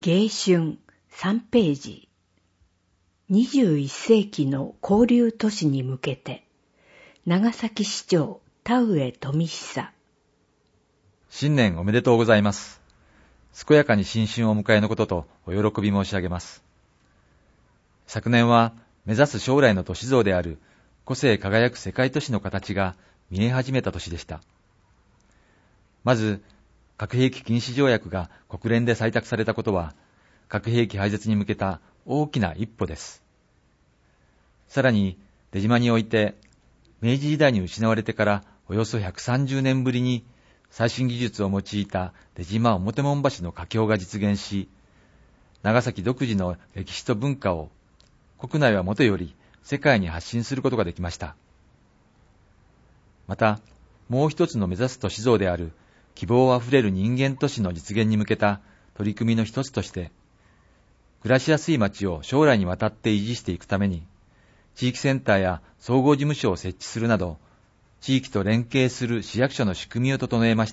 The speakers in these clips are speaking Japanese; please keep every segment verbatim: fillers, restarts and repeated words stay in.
迎春さんページ。にじゅういっせいきの交流都市に向けて、長崎市長田上富久。 新年おめでとうございます。健やかに新春をお迎えのこととお喜び申し上げます。昨年は目指す将来の都市像である個性輝く世界都市の形が見え始めた年でした。まず、核兵器禁止条約が国連で採択されたことは、核兵器廃絶に向けた大きな一歩です。さらに、出島において、明治時代に失われてからおよそひゃくさんじゅうねんぶりに最新技術を用いた出島表門橋の架橋が実現し、長崎独自の歴史と文化を国内はもとより世界に発信することができました。また、もう一つの目指す都市像である希望あふれる人間都市の実現に向けた取り組みの一つとして、暮らしやすい街を将来にわたって維持していくために、地域センターや総合事務所を設置するなど、地域と連携する市役所の仕組みを整えました。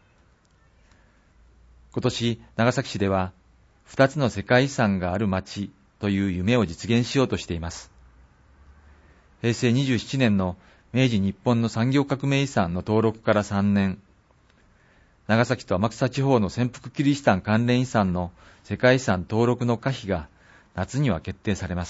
今年、長崎市では、二つの世界遺産がある街という夢を実現しようとしています。へいせいにじゅうななねんの明治日本の産業革命遺産の登録からさんねん、長崎と天草地方の潜伏キリシタン関連遺産の世界遺産登録の可否が夏には決定されます。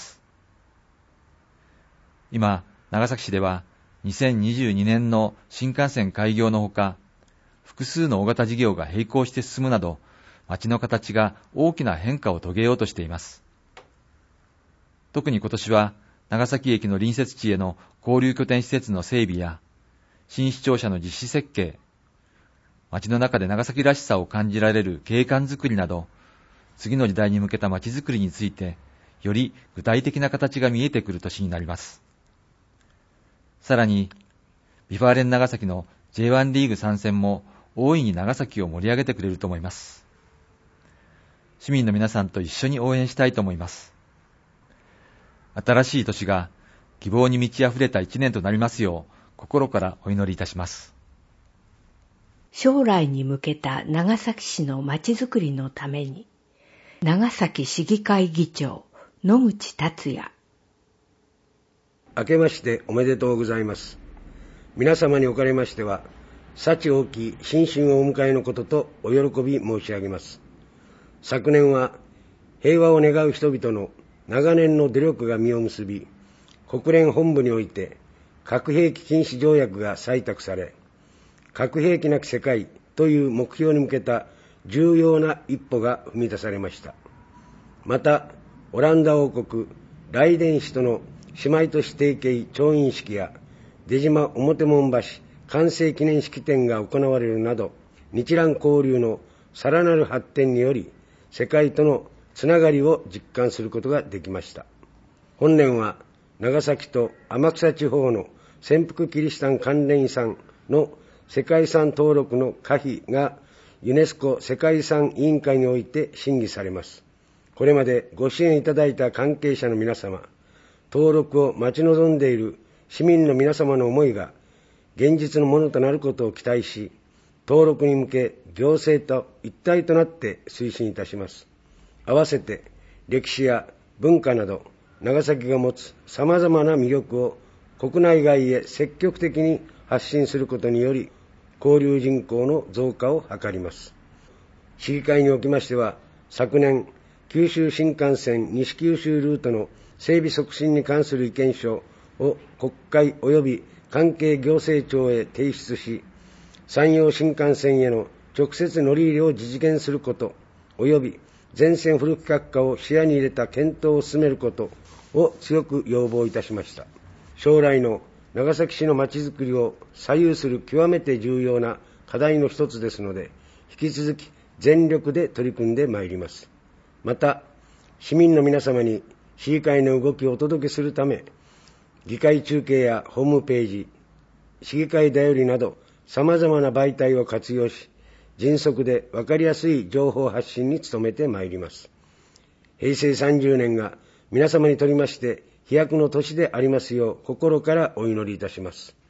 今、長崎市ではにせんにじゅうにねんの新幹線開業のほか、複数の大型事業が並行して進むなど、街の形が大きな変化を遂げようとしています。特に今年は、長崎駅の隣接地への交流拠点施設の整備や、新市庁舎の実施設計、街の中で長崎らしさを感じられる景観づくりなど、次の時代に向けた街づくりについて、より具体的な形が見えてくる年になります。さらに、ビファーレン長崎の ジェイワン リーグ参戦も大いに長崎を盛り上げてくれると思います。市民の皆さんと一緒に応援したいと思います。新しい年が希望に満ち溢れた一年となりますよう、心からお祈りいたします。 将来に向けた長崎市のまちづくりのために、長崎市議会議長野口達也。 明けましておめでとうございます。皆様におかれましては、幸大きい新春をお迎えのこととお喜び申し上げます。昨年は平和を願う人々の長年の努力が実を結び、国連本部において核兵器禁止条約が採択され、核兵器なき世界という目標に向けた重要な一歩が踏み出されました。また、オランダ王国ライデン市との姉妹都市提携調印式や出島表門橋完成記念式典が行われるなど、日蘭交流のさらなる発展により、世界とのつながりを実感することができました。本年は長崎と天草地方の潜伏キリシタン関連遺産の世界遺産登録の可否がユネスコ世界遺産委員会において審議されます。これまでご支援いただいた関係者の皆様、登録を待ち望んでいる市民の皆様の思いが現実のものとなることを期待し、登録に向け行政と一体となって推進いたします。合わせて歴史や文化など長崎が持つ様々な魅力を国内外へ積極的に発信することにより、交流人口の増加を図ります。市議会におきましては、昨年九州新幹線西九州ルートの整備促進に関する意見書を国会及び関係行政庁へ提出し、山陽新幹線への直接乗り入れを実現すること及び全線フル規格化を視野に入れた検討を進めることを強く要望いたしました。将来の長崎市のまちづくりを左右する極めて重要な課題の一つですので、引き続き全力で取り組んでまいります。また、市民の皆様に市議会の動きをお届けするため、議会中継やホームページ、市議会だよりなど様々な媒体を活用し、迅速で分かりやすい情報発信に努めてまいります。へいせいさんじゅうねんが皆様にとりまして飛躍の年でありますよう心からお祈りいたします。